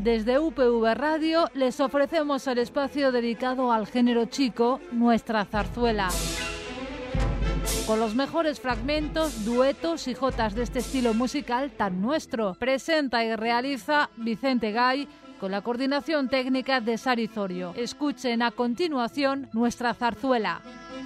Desde UPV Radio les ofrecemos el espacio dedicado al género chico, Nuestra Zarzuela. Con los mejores fragmentos, duetos y jotas de este estilo musical tan nuestro. Presenta y realiza Vicente Gay con la coordinación técnica de Sari Zorio. Escuchen a continuación Nuestra Zarzuela.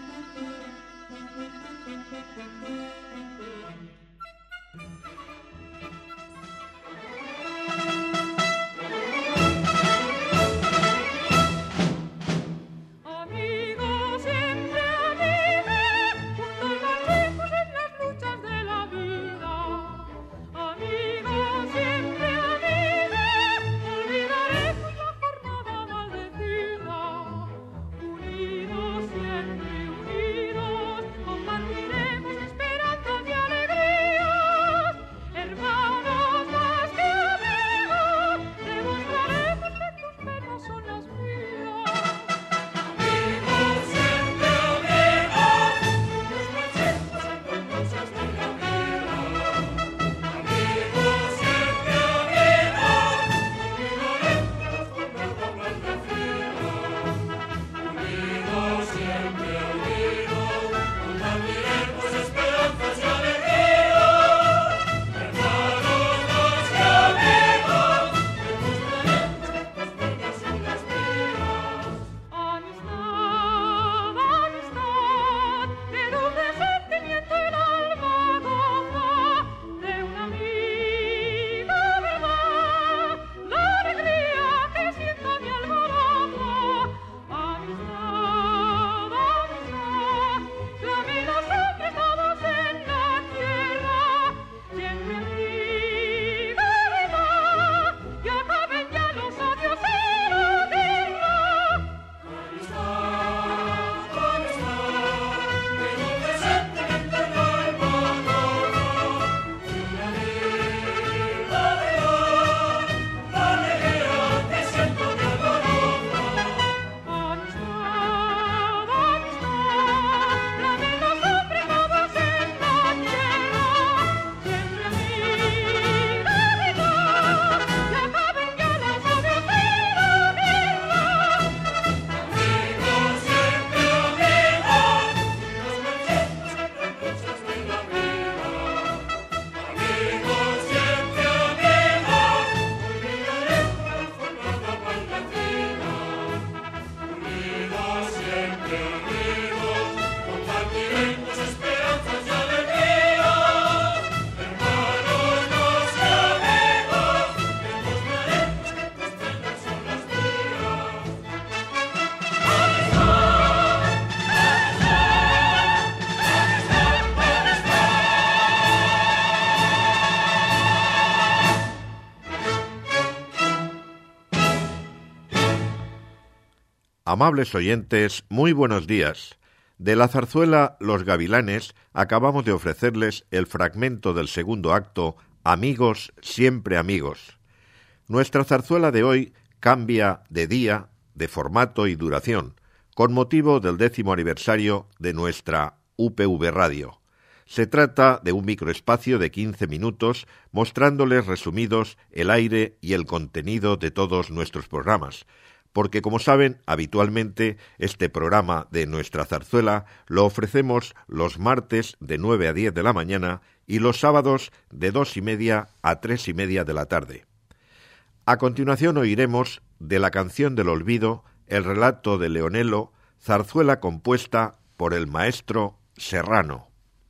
Amables oyentes, muy buenos días. De la zarzuela Los Gavilanes acabamos de ofrecerles el fragmento del segundo acto, Amigos, siempre amigos. Nuestra zarzuela de hoy cambia de día, de formato y duración, con motivo del 10º aniversario de nuestra UPV Radio. Se trata de un microespacio de 15 minutos mostrándoles resumidos el aire y el contenido de todos nuestros programas, porque, como saben, habitualmente este programa de Nuestra Zarzuela lo ofrecemos los martes de 9 a 10 de la mañana y los sábados de 2:30 a 3:30 de la tarde. A continuación oiremos de la canción del olvido el relato de Leonelo, zarzuela compuesta por el maestro Serrano.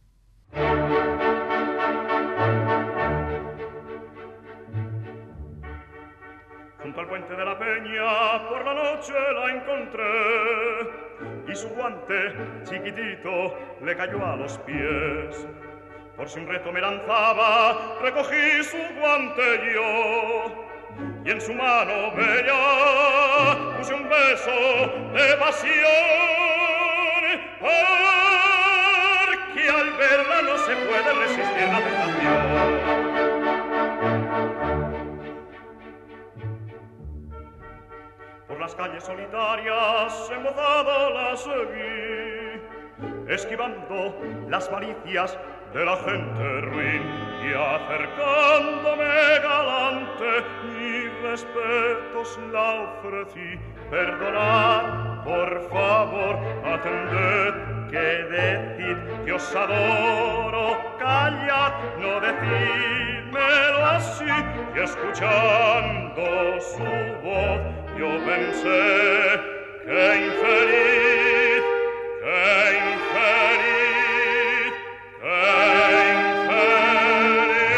Junto al puente de la peña por la noche la encontré y su guante chiquitito le cayó a los pies. Por si un reto me lanzaba, recogí su guante yo y en su mano bella puse un beso de pasión, porque al verla no se puede resistir la tentación. Por las calles solitarias embozado la seguí, esquivando las malicias de la gente ruin y acercándome galante y respetos la ofrecí. Perdonad, por favor, atended, que decid que os adoro. Callad, no decídmelo así. Y escuchando su voz, yo pensé, qué infeliz, qué infeliz, qué infeliz.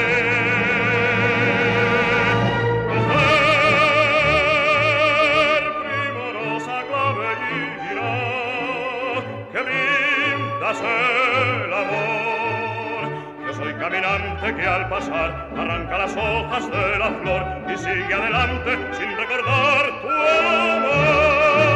Mujer primorosa clavellina, que brindas el amor. Yo soy caminante que al pasar arranca las hojas de la flor y sigue adelante sin recordar tu amor.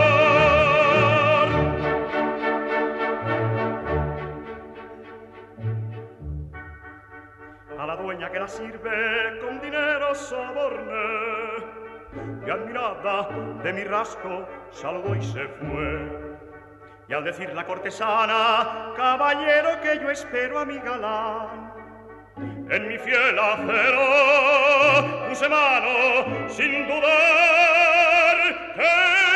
A la dueña que la sirve con dinero soborné, y admirada de mi rasgo saludó y se fue. Y al decir la cortesana, caballero, que yo espero a mi galán, en mi fiel acero puse mano sin dudar, que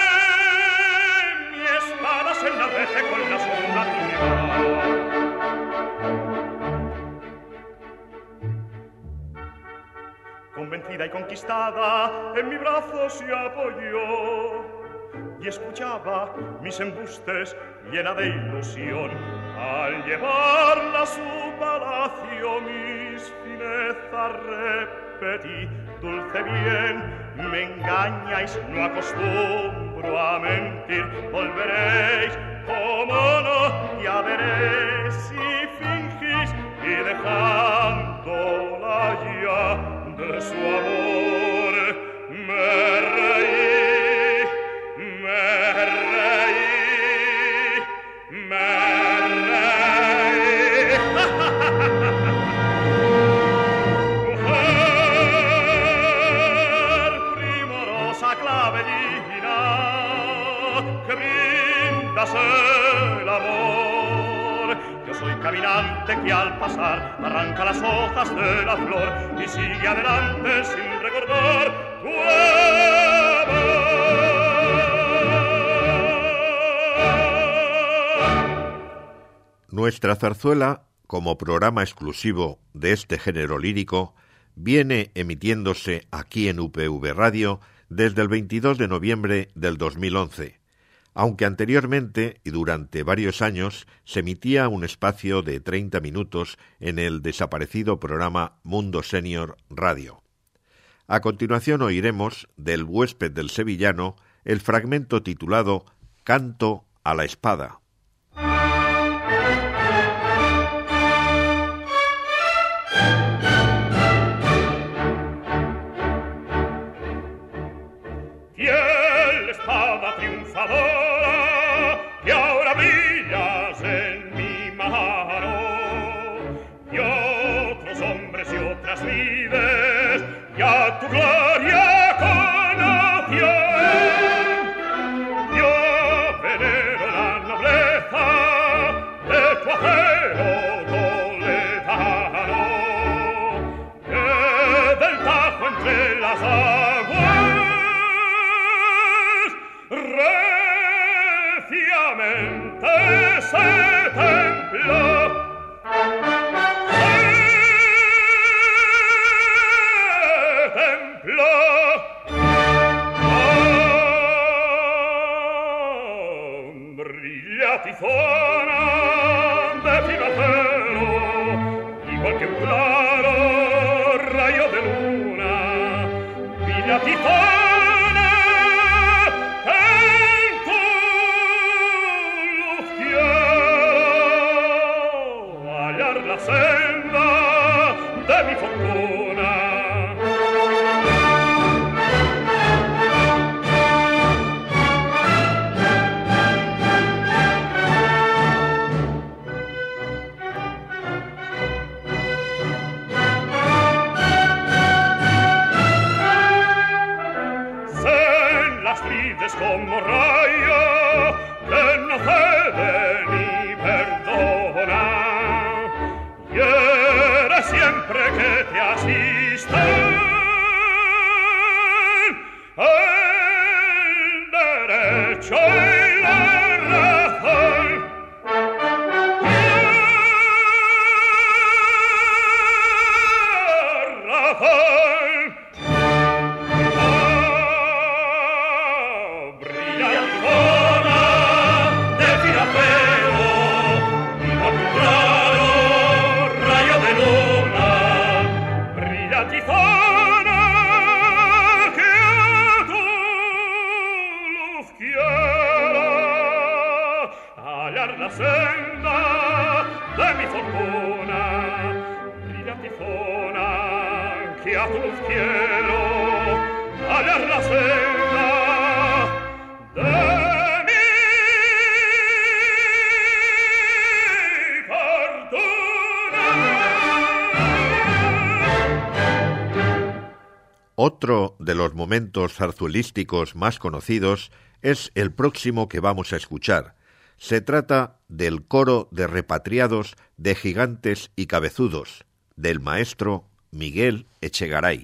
mi espada se enardece con la sombra tuya. Convencida y conquistada, en mi brazo se apoyó y escuchaba mis embustes llena de ilusión. Al llevarla a su palacio mis finezas repetí. Dulce bien, me engañáis, no acostumbro a mentir. Volveréis, como no, ya veréis si fingís, y dejándola ya de su amor me reí, me reí, me reí. Mujer primorosa clavellina, que brindas el amor. Yo soy caminante que al pasar arranca las hojas de la flor y sigue adelante sin recordar tu amor. Nuestra zarzuela, como programa exclusivo de este género lírico, viene emitiéndose aquí en UPV Radio desde el 22 de noviembre del 2011. Aunque anteriormente y durante varios años se emitía un espacio de 30 minutos en el desaparecido programa Mundo Senior Radio. A continuación oiremos del Huésped del Sevillano el fragmento titulado Canto a la espada. Fiel espada triunfadora, que ahora brillas en mi mano, y otros hombres y otras vides, ya tu gloria conoció. Yo venero la nobleza de tu acero toledano, que del Tajo entre las aguas reciamente se templó. Tizona de fino acero, igual que un claro rayo de luna, brilla tizona en tu luz quiero hallar la senda de mi fortuna. Como rayo que no cede ni perdona, quiere siempre que te asista el derecho y la razón. La senda de mi fortuna, brilla tifona, que a tu luz quiero hallar la senda de mi fortuna. Otro de los momentos zarzuelísticos más conocidos es el próximo que vamos a escuchar. Se trata del coro de repatriados de Gigantes y Cabezudos, del maestro Miguel Echegaray.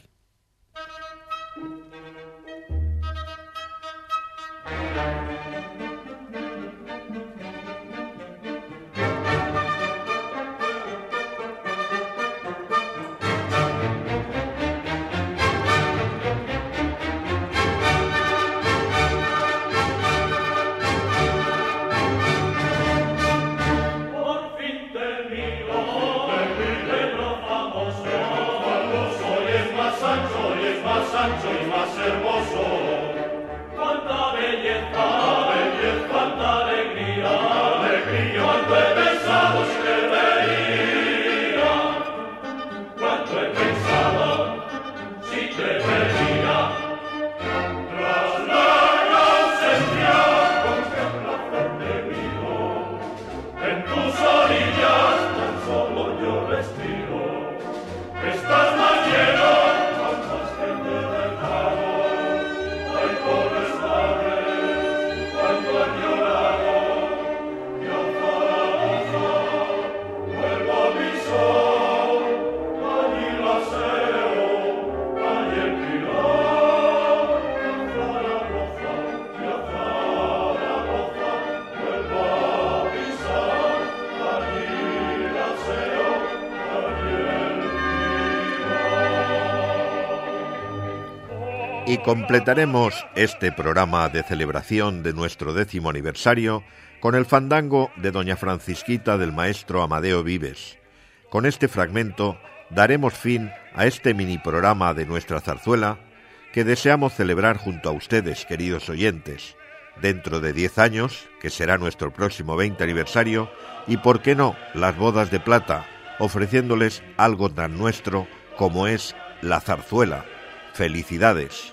Y completaremos este programa de celebración de nuestro 10º aniversario con el fandango de Doña Francisquita del maestro Amadeo Vives. Con este fragmento daremos fin a este mini programa de nuestra zarzuela que deseamos celebrar junto a ustedes, queridos oyentes, dentro de 10 años, que será nuestro próximo 20 aniversario, y por qué no, las bodas de plata, ofreciéndoles algo tan nuestro como es la zarzuela. ¡Felicidades!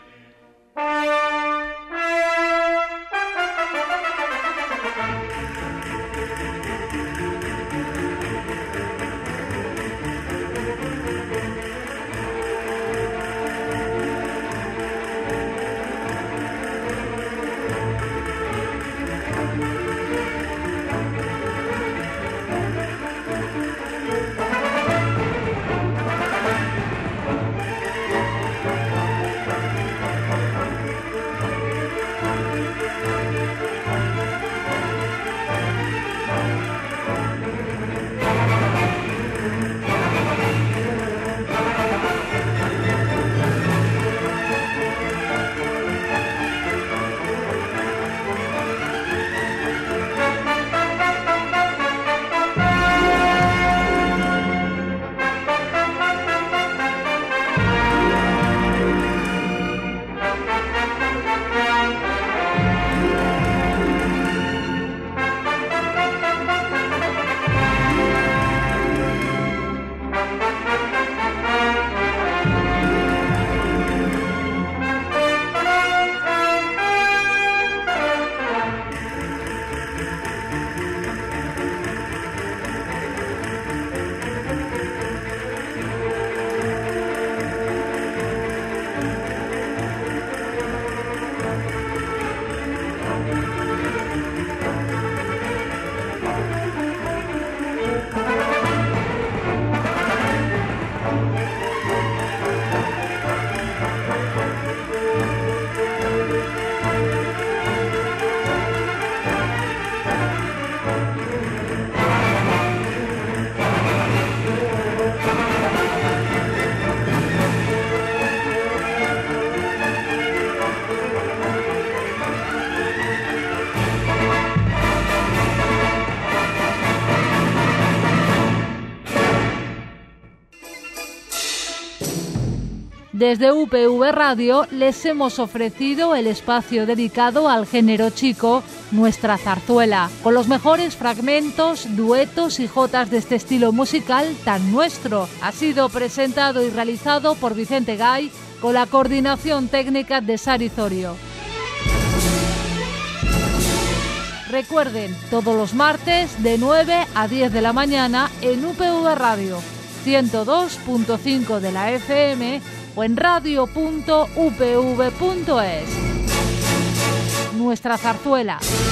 Desde UPV Radio les hemos ofrecido el espacio dedicado al género chico, Nuestra Zarzuela, con los mejores fragmentos, duetos y jotas de este estilo musical tan nuestro. Ha sido presentado y realizado por Vicente Gay, con la coordinación técnica de Sari Zorio. Recuerden, todos los martes de 9 a 10 de la mañana en UPV Radio, 102.5 de la FM o en radio.upv.es. Nuestra Zarzuela.